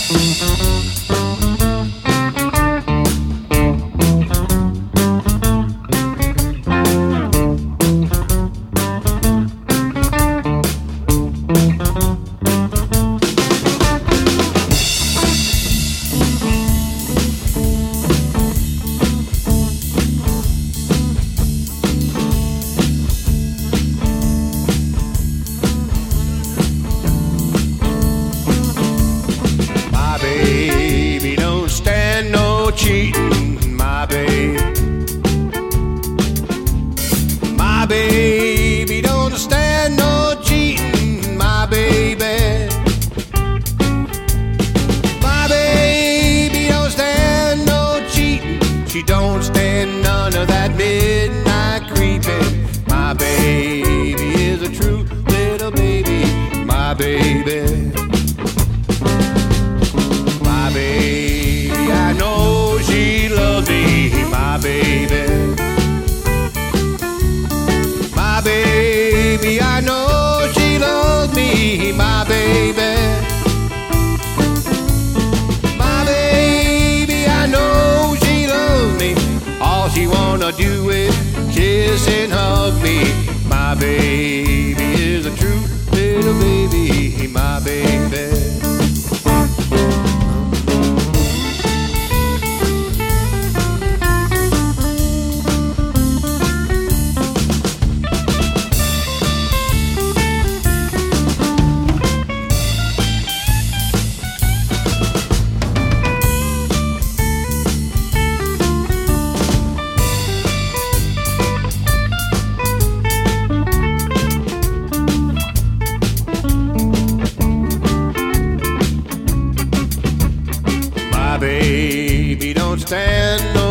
Cheating, my babe. My baby don't stand no cheating, my baby. My baby don't stand no cheating. She don't stand none of that midnight creeping. My baby is a true little baby, my baby. My baby, I know she loves me, my baby. My baby, I know she loves me, my baby. My baby, I know she loves me. All she wanna do is kiss and hug me. My baby is a true little baby, my baby. My baby don't stand no